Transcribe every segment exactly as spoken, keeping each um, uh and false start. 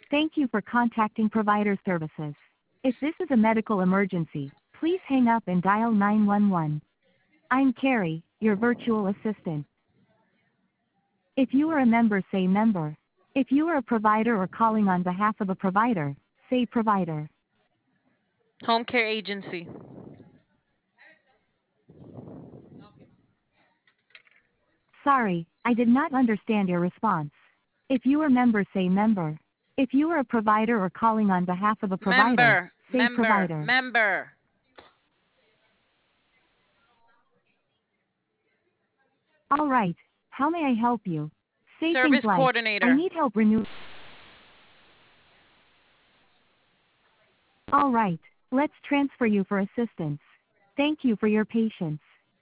Thank you for contacting Provider Services. If this is a medical emergency, please hang up and dial nine one one. I'm Carrie, your virtual assistant. If you are a member, say member. If you are a provider or calling on behalf of a provider, say provider. Home care agency. Sorry, I did not understand your response. If you are member, say member. If you are a provider or calling on behalf of a provider, Member, say member, provider. member. All right, how may I help you? Say things Service like, I coordinator. need help renew. All right, let's transfer you for assistance. Thank you for your patience.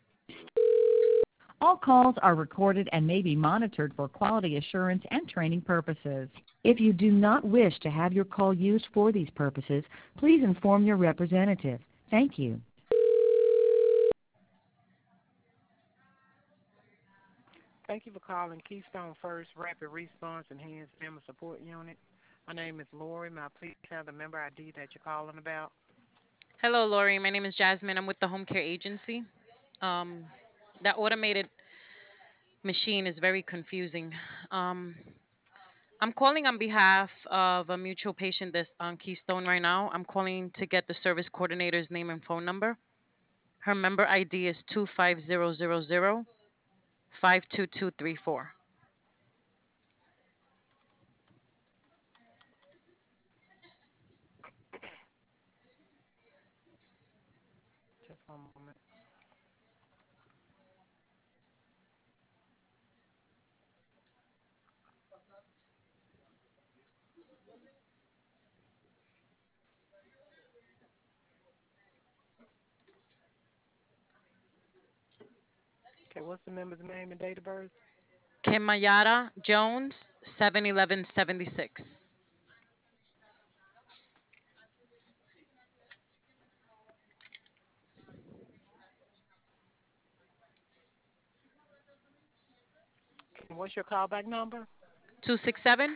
All calls are recorded and may be monitored for quality assurance and training purposes. If you do not wish to have your call used for these purposes, please inform your representative. Thank you. Thank you for calling Keystone First Rapid Response Enhanced Member Support Unit. My name is Lori. May I please have the member I D that you're calling about? Hello, Lori. My name is Jasmine. I'm with the home care agency. Um, that automated machine is very confusing. Um, I'm calling on behalf of a mutual patient that's on Keystone right now. I'm calling to get the service coordinator's name and phone number. Her member I D is two five zero zero zero five two two three four. Just one moment. Okay, what's the member's name and date of birth? Kimayara Jones, seven eleven seventy-six. And what's your callback number? two six seven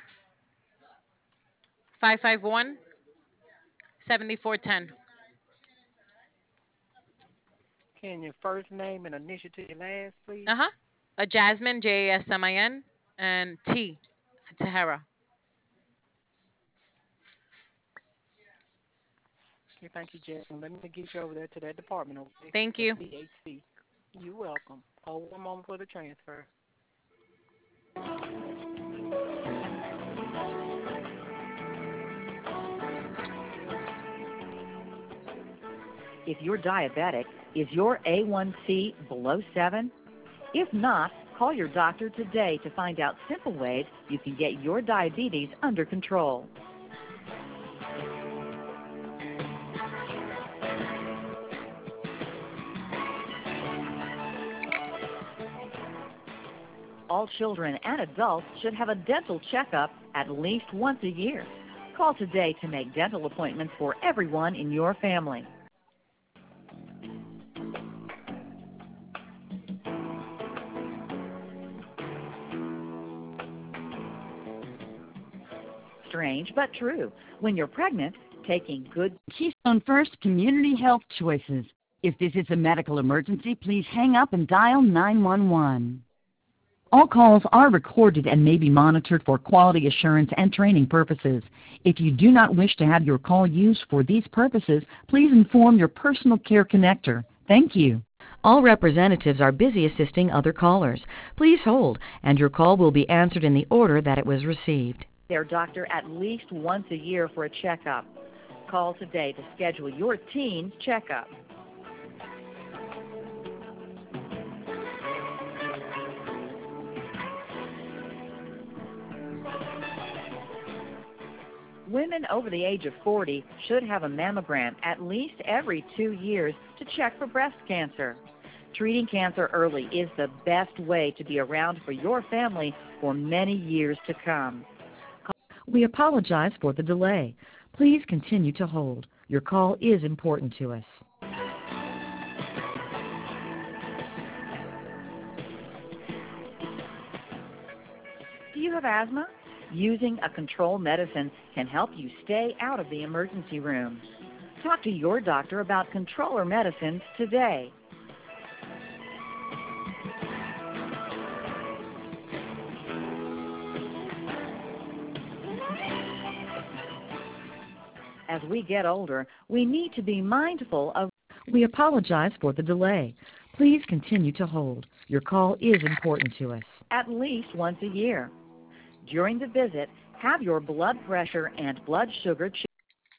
five five one seven four one zero. Can your first name and initial to your last, please? Uh huh. A Jasmine, J A S M I N, and T for Tahara. Okay, thank you, Jason. Let me get you over there to that department, okay? Thank That's you. D H C. You're welcome. Hold one moment for the transfer. If you're diabetic, is your A one C below seven? If not, call your doctor today to find out simple ways you can get your diabetes under control. All children and adults should have a dental checkup at least once a year. Call today to make dental appointments for everyone in your family. Strange but true. When you're pregnant, taking good Keystone First Community Health Choices. If this is a medical emergency, please hang up and dial nine one one. All calls are recorded and may be monitored for quality assurance and training purposes. If you do not wish to have your call used for these purposes, please inform your personal care connector. Thank you. All representatives are busy assisting other callers. Please hold, and your call will be answered in the order that it was received. Their doctor at least once a year for a checkup. Call today to schedule your teen checkup. Women over the age of forty should have a mammogram at least every two years to check for breast cancer. Treating cancer early is the best way to be around for your family for many years to come. We apologize for the delay. Please continue to hold. Your call is important to us. Do you have asthma? Using a control medicine can help you stay out of the emergency room. Talk to your doctor about controller medicines today. As we get older, we need to be mindful of. We apologize for the delay. Please continue to hold. Your call is important to us. At least once a year. During the visit, have your blood pressure and blood sugar checked.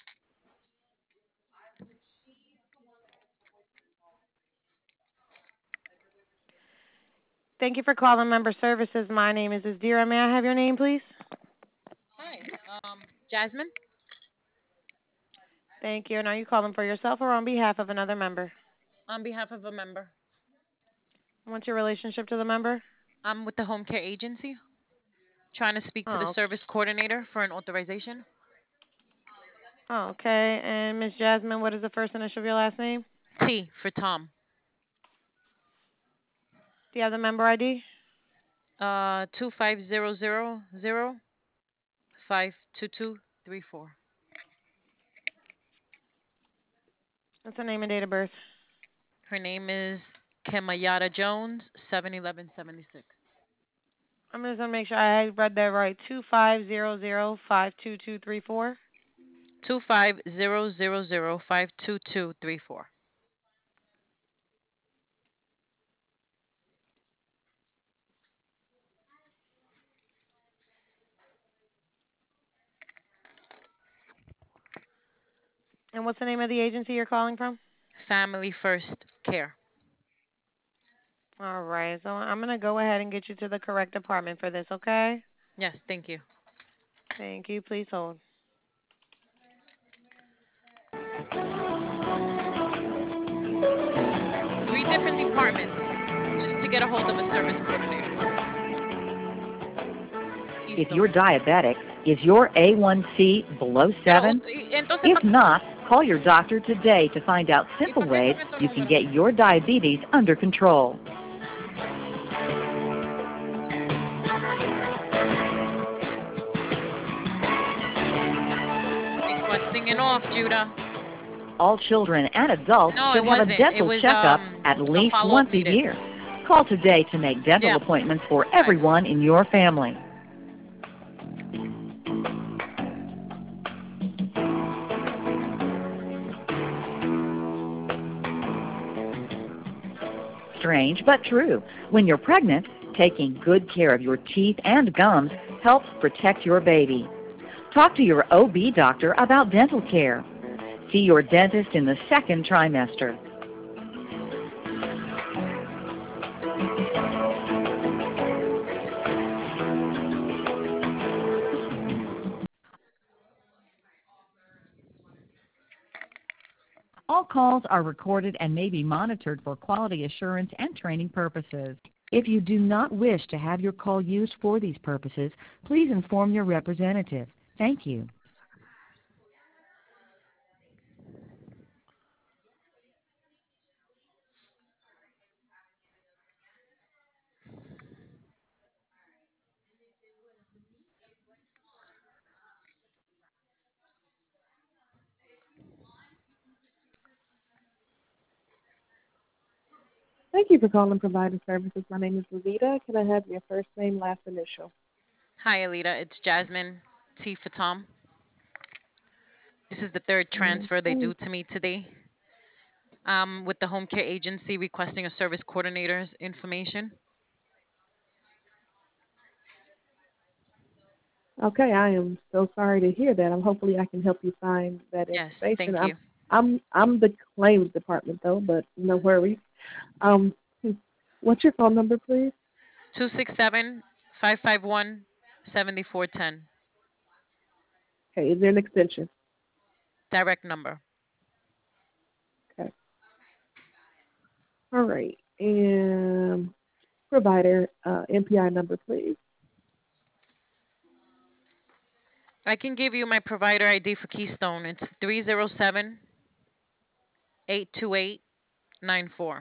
Thank you for calling Member Services. My name is Azdira. May I have your name, please? Hi, um, Jasmine. Thank you. And are you calling for yourself or on behalf of another member? On behalf of a member. What's your relationship to the member? I'm with the home care agency, trying to speak to the Oh, service coordinator for an authorization. oh okay. And Miss Jasmine, what is the first initial of your last name? T for Tom. Do you have the member I D? Uh, two five zero zero zero five two two three four. What's the name and date of birth? Her name is Kemayata Jones, seven eleven seventy six. I'm just gonna make sure I read that right. Two five zero zero five two two three four. Two five zero zero zero five two two three four. And what's the name of the agency you're calling from? Family First Care. All right. So I'm gonna go ahead and get you to the correct department for this. Okay. Yes, thank you. Thank you. Please hold. Three different departments just to get a hold of a service coordinator. If you're diabetic, is your A one C below seven? If not, call your doctor today to find out simple ways you can get your diabetes under control. Busting it off, Judah. All children and adults No, should it have a wasn't. dental It was checkup um, at a least follow-up once a meeting. year. Call today to make dental Yeah. appointments for everyone in your family. Strange but true. When you're pregnant, taking good care of your teeth and gums helps protect your baby. Talk to your O B doctor about dental care. See your dentist in the second trimester. All calls are recorded and may be monitored for quality assurance and training purposes. If you do not wish to have your call used for these purposes, please inform your representative. Thank you. Thank you for calling Provider Services. My name is Levita. Can I have your first name, last initial? Hi, Alita. It's Jasmine. T for Tom. This is the third transfer they do to me today. Um, with the home care agency requesting a service coordinator's information. Okay, I am so sorry to hear that. I'm hopefully I can help you find that Yes, information. thank I'm you. I'm I'm the claims department though, but no worries. Um, what's your phone number, please? Two six seven five five one seventy four ten. Okay, is there an extension? Direct number. Okay. All right, and provider uh, M P I number, please. I can give you my provider I D for Keystone. It's three zero seven eight two eight nine four.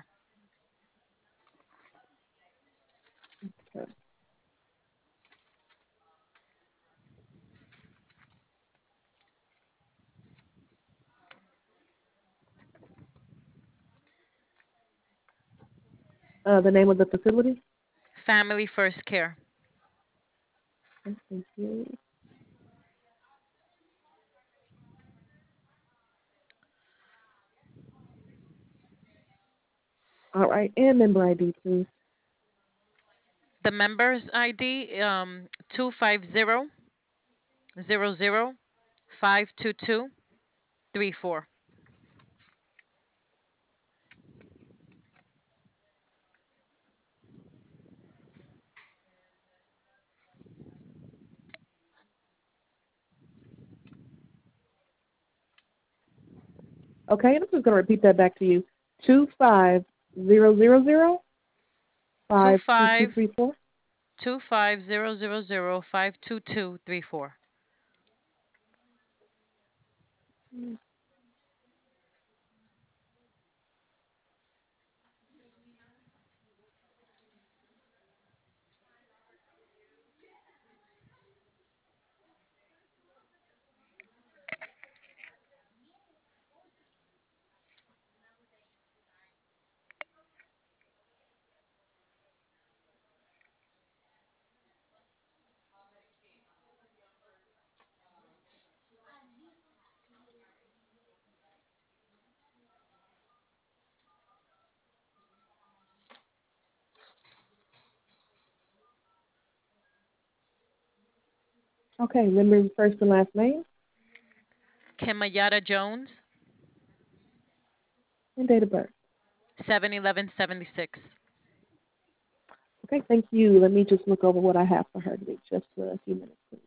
Okay. Uh, the name of the facility? Family First Care. Okay, thank you. All right, and member I D, please. The member's I D um two five zero zero zero five two two three four. Okay, I'm just going to repeat that back to you. Two five zero zero zero Two five two two five three four. two five zero zero zero five two two three four. Okay, member's first and last name Kemayada Jones, and date of birth. seven eleven seventy six. Okay, thank you. Let me just look over what I have for her to do. Just for a few minutes, please.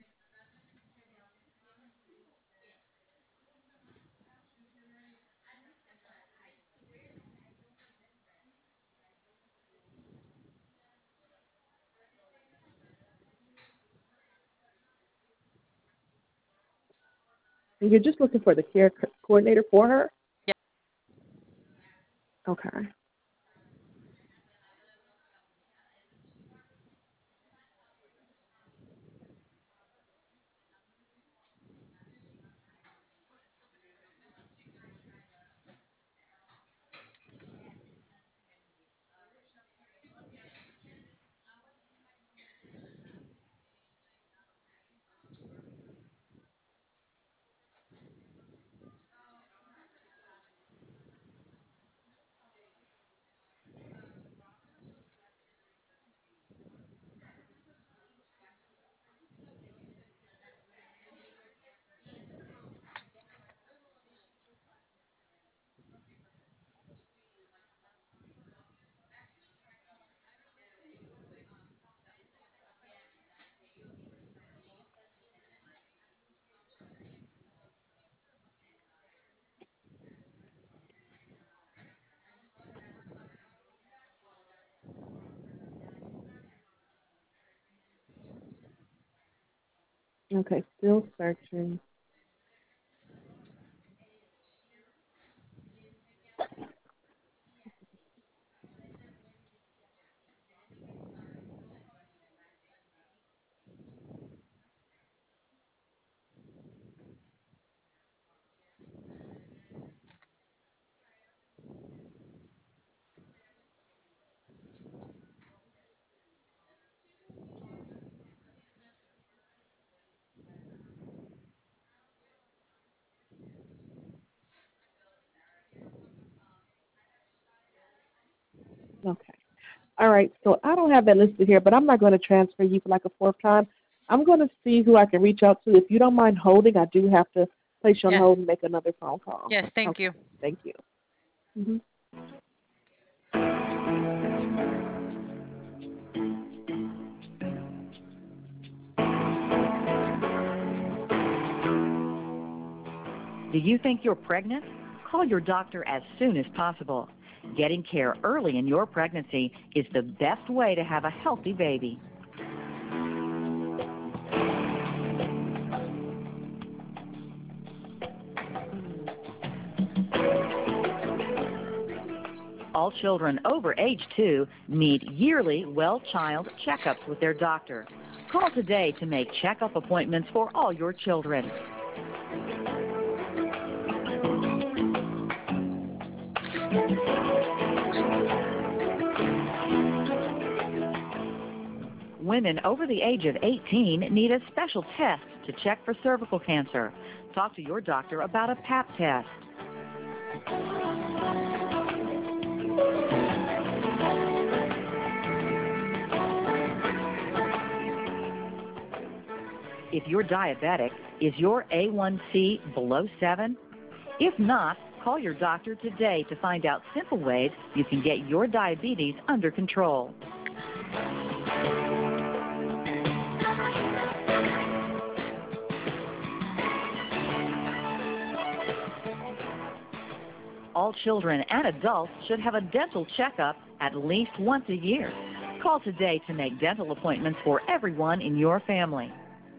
And you're just looking for the care co- coordinator for her? Yeah. Okay. Okay, still searching. Okay. All right, so I don't have that listed here, but I'm not going to transfer you for like a fourth time. I'm going to see who I can reach out to. If you don't mind holding, I do have to place you on Yes. hold and make another phone call. Yes, thank Okay, you. thank you. hmm Do you think you're pregnant? Call your doctor as soon as possible. Getting care early in your pregnancy is the best way to have a healthy baby. All children over age two need yearly well-child checkups with their doctor. Call today to make checkup appointments for all your children. Women over the age of eighteen need a special test to check for cervical cancer. Talk to your doctor about a pap test. If you're diabetic, is your A one C below seven? If not, call your doctor today to find out simple ways you can get your diabetes under control. All children and adults should have a dental checkup at least once a year. Call today to make dental appointments for everyone in your family.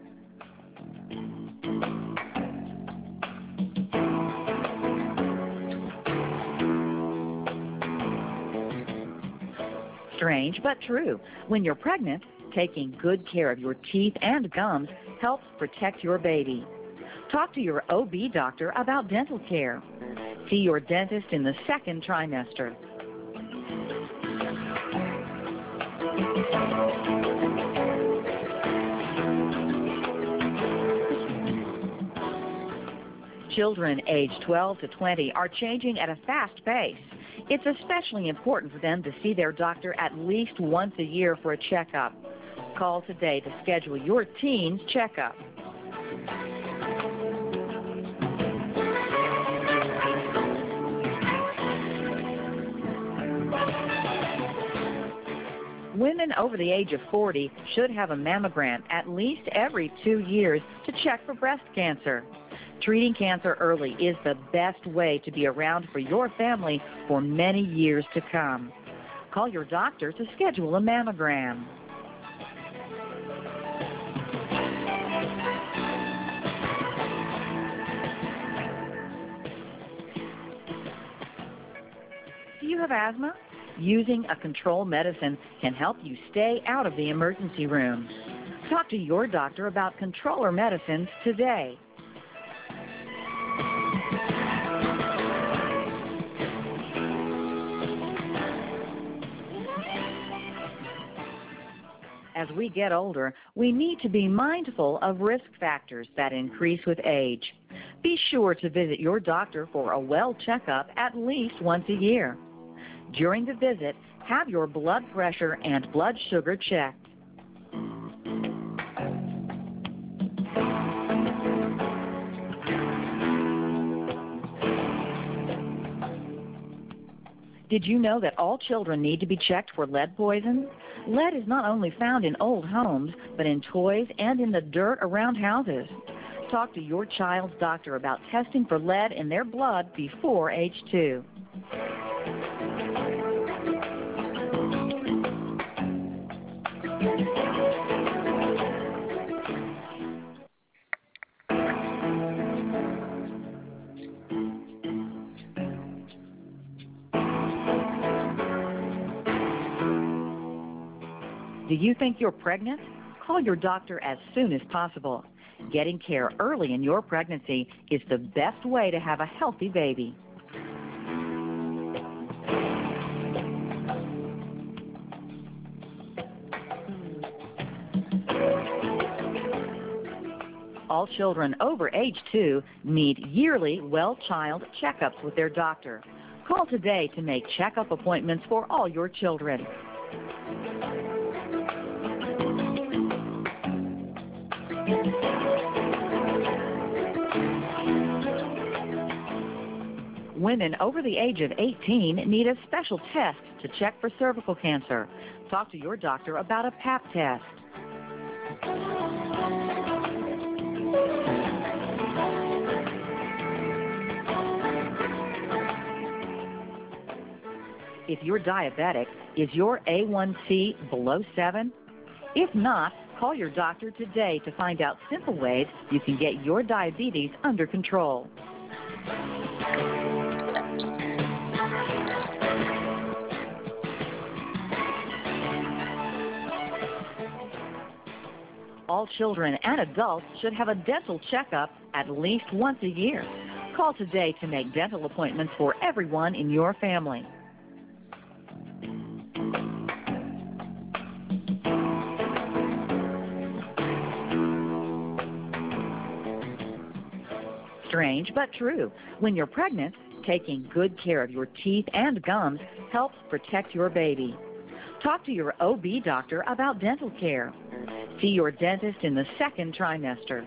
Strange but true. When you're pregnant, taking good care of your teeth and gums helps protect your baby. Talk to your O B doctor about dental care. See your dentist in the second trimester. Children aged twelve to twenty are changing at a fast pace. It's especially important for them to see their doctor at least once a year for a checkup. Call today to schedule your teen's checkup. Women over the age of forty should have a mammogram at least every two years to check for breast cancer. Treating cancer early is the best way to be around for your family for many years to come. Call your doctor to schedule a mammogram. Do you have asthma? Using a control medicine can help you stay out of the emergency room. Talk to your doctor about controller medicines today. As we get older, we need to be mindful of risk factors that increase with age. Be sure to visit your doctor for a well checkup at least once a year. During the visit, have your blood pressure and blood sugar checked. Did you know that all children need to be checked for lead poison? Lead is not only found in old homes, but in toys and in the dirt around houses. Talk to your child's doctor about testing for lead in their blood before age two. Do you think you're pregnant? Call your doctor as soon as possible. Getting care early in your pregnancy is the best way to have a healthy baby. All children over age two need yearly well child checkups with their doctor. Call today to make checkup appointments for all your children. Women over the age of eighteen need a special test to check for cervical cancer. Talk to your doctor about a pap test. If you're diabetic, is your A one C below seven? If not, call your doctor today to find out simple ways you can get your diabetes under control. All children and adults should have a dental checkup at least once a year. Call today to make dental appointments for everyone in your family. Strange but true. When you're pregnant, taking good care of your teeth and gums helps protect your baby. Talk to your O B doctor about dental care. See your dentist in the second trimester.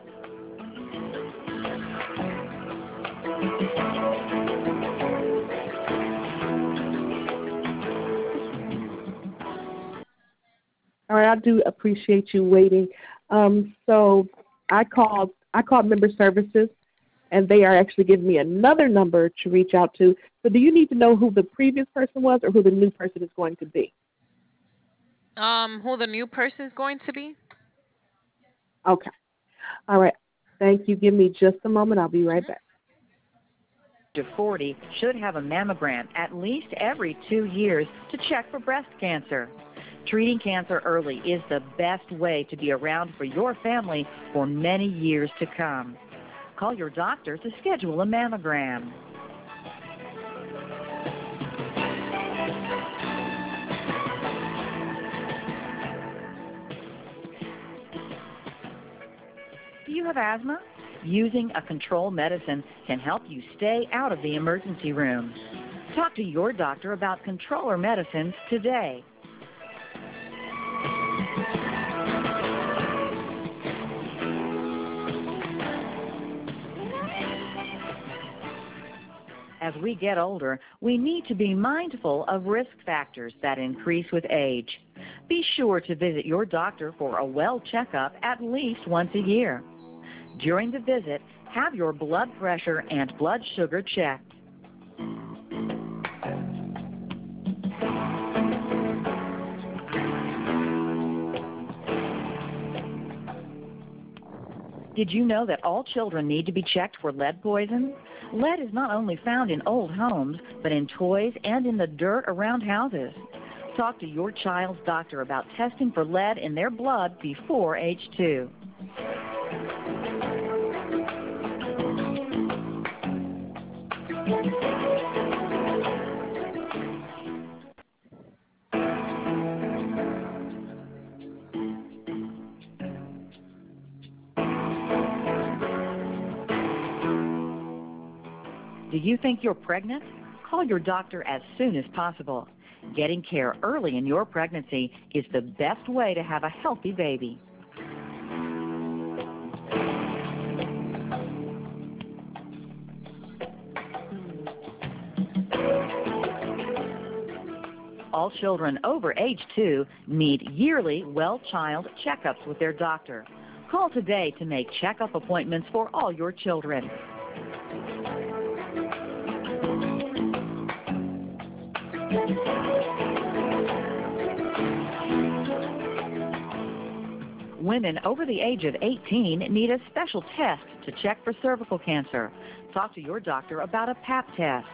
All right, I do appreciate you waiting. Um, so I called I called member services, and they are actually giving me another number to reach out to. So do you need to know who the previous person was or who the new person is going to be? Um, who the new person is going to be? Okay. All right. Thank you. Give me just a moment. I'll be right back. To forty should have a mammogram at least every two years to check for breast cancer. Treating cancer early is the best way to be around for your family for many years to come. Call your doctor to schedule a mammogram. Do you have asthma? Using a control medicine can help you stay out of the emergency room. Talk to your doctor about controller medicines today. As we get older, we need to be mindful of risk factors that increase with age. Be sure to visit your doctor for a well checkup at least once a year. During the visit, have your blood pressure and blood sugar checked. Did you know that all children need to be checked for lead poison? Lead is not only found in old homes, but in toys and in the dirt around houses. Talk to your child's doctor about testing for lead in their blood before age two. Do you think you're pregnant? Call your doctor as soon as possible. Getting care early in your pregnancy is the best way to have a healthy baby. All children over age two need yearly well-child checkups with their doctor. Call today to make checkup appointments for all your children. Women over the age of eighteen need a special test to check for cervical cancer. Talk to your doctor about a pap test.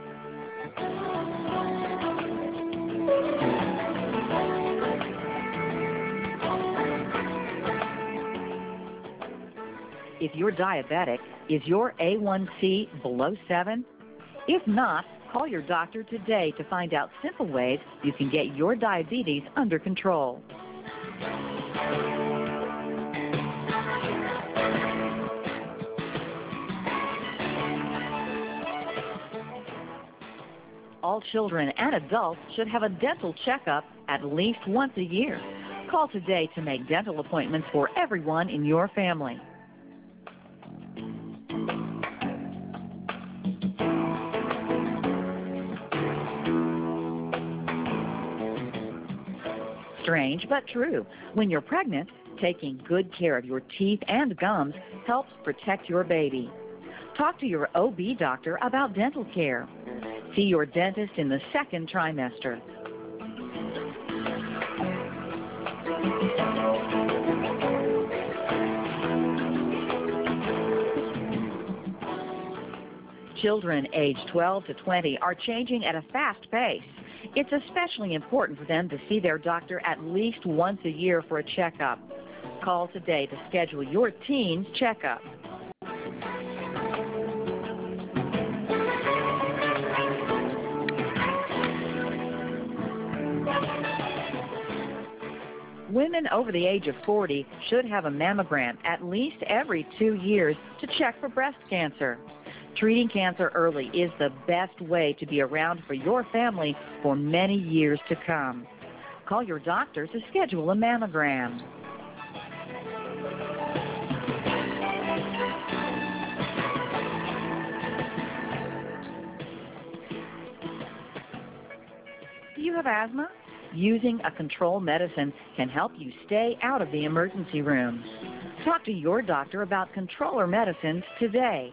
If you're diabetic, is your A one C below seven? If not, call your doctor today to find out simple ways you can get your diabetes under control. All children and adults should have a dental checkup at least once a year. Call today to make dental appointments for everyone in your family. Strange but true. When you're pregnant, taking good care of your teeth and gums helps protect your baby. Talk to your O B doctor about dental care. See your dentist in the second trimester. Children aged twelve to twenty are changing at a fast pace. It's especially important for them to see their doctor at least once a year for a checkup. Call today to schedule your teen's checkup. Women over the age of forty should have a mammogram at least every two years to check for breast cancer. Treating cancer early is the best way to be around for your family for many years to come. Call your doctor to schedule a mammogram. Do you have asthma? Using a control medicine can help you stay out of the emergency room. Talk to your doctor about controller medicines today.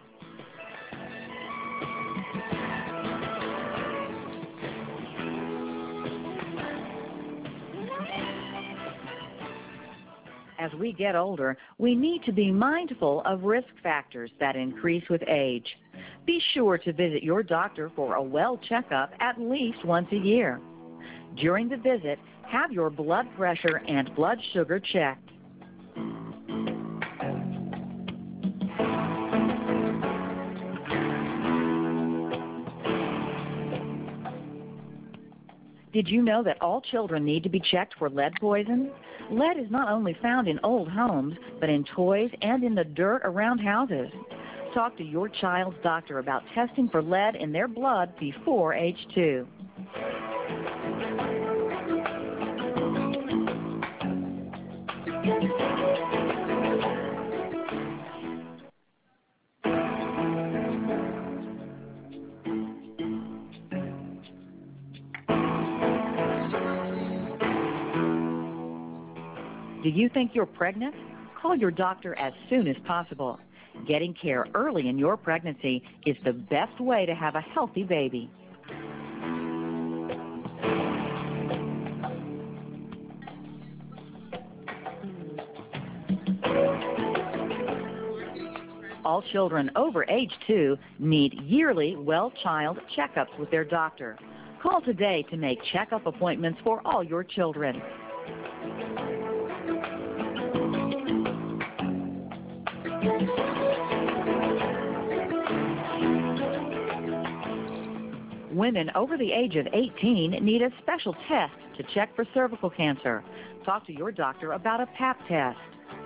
As we get older, we need to be mindful of risk factors that increase with age. Be sure to visit your doctor for a well checkup at least once a year. During the visit, have your blood pressure and blood sugar checked. Did you know that all children need to be checked for lead poison? Lead is not only found in old homes, but in toys and in the dirt around houses. Talk to your child's doctor about testing for lead in their blood before age two. Do you think you're pregnant? Call your doctor as soon as possible. Getting care early in your pregnancy is the best way to have a healthy baby. All children over age two need yearly well-child checkups with their doctor. Call today to make checkup appointments for all your children. Women over the age of eighteen need a special test to check for cervical cancer. Talk to your doctor about a pap test.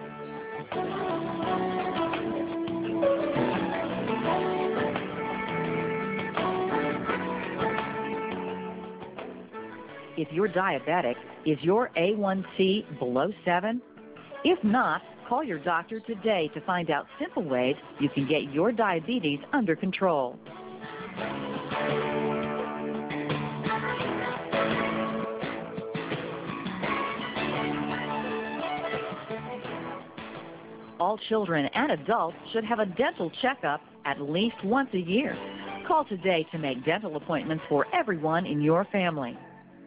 If you're diabetic, is your A one C below seven? If not, call your doctor today to find out simple ways you can get your diabetes under control. All children and adults should have a dental checkup at least once a year. Call today to make dental appointments for everyone in your family.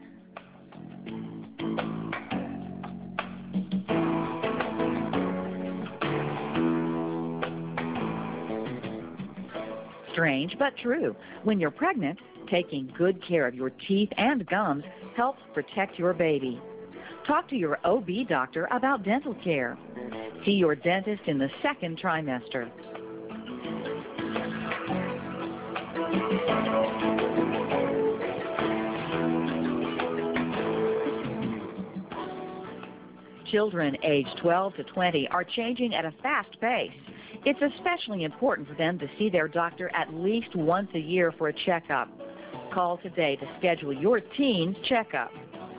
Strange but true. When you're pregnant, taking good care of your teeth and gums helps protect your baby. Talk to your O B doctor about dental care. See your dentist in the second trimester. Children aged twelve to twenty are changing at a fast pace. It's especially important for them to see their doctor at least once a year for a checkup. Call today to schedule your teen's checkup.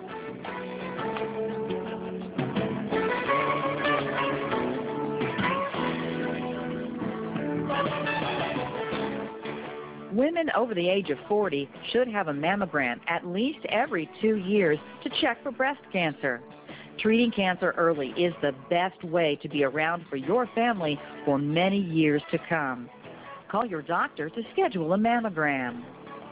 Women over the age of forty should have a mammogram at least every two years to check for breast cancer. Treating cancer early is the best way to be around for your family for many years to come. Call your doctor to schedule a mammogram.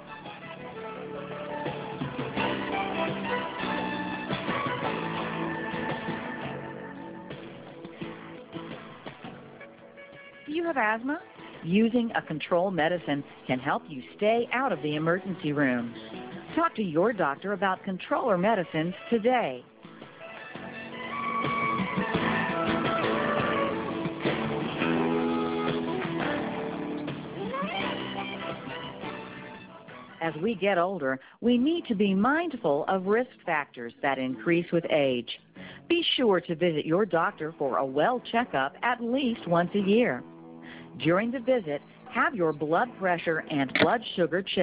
Do you have asthma? Using a control medicine can help you stay out of the emergency room. Talk to your doctor about controller medicines today. As we get older, we need to be mindful of risk factors that increase with age. Be sure to visit your doctor for a well checkup at least once a year. During the visit, have your blood pressure and blood sugar checked.